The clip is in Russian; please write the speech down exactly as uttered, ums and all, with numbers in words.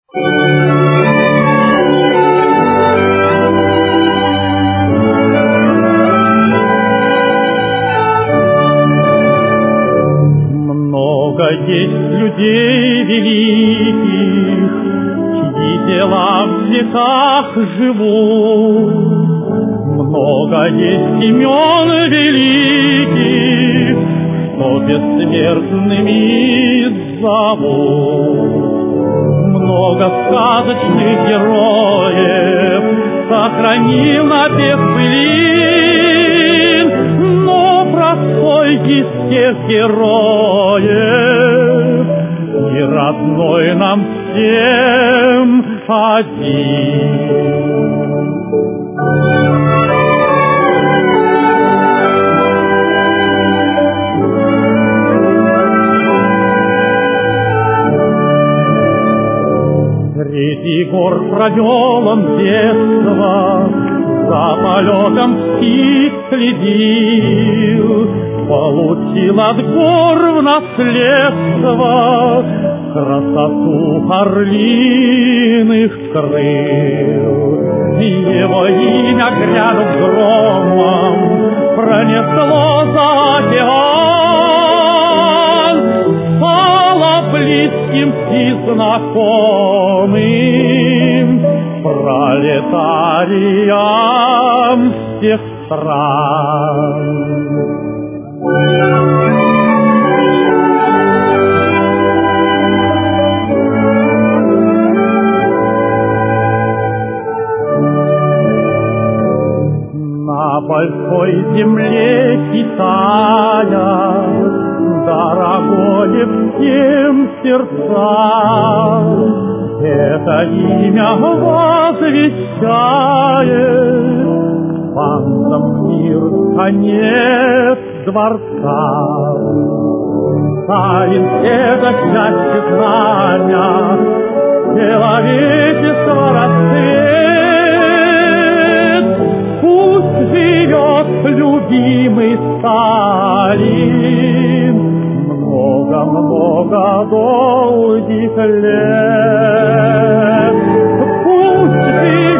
Много есть людей великих, чьи дела в веках живут. Много есть имен великих, что бессмертными зовут. Много сказочных героев сохранил напев былин, но простой из всех героев и родной нам всем один. Среди гор провел он детство, за полетом птиц следил, получил от гор в наследство красоту орлиных крыл. Его имя грянув громом пронесло за океан, стало близким и знакомым пролетариям всех стран. На большой земле Китая дорогое всем сердцам, это имя возвещает панцам мир конец дворца. Ставим это счастье знамя, человечество расцвет. Пусть живет любимый Сталин много-много долгих лет. Пусть живет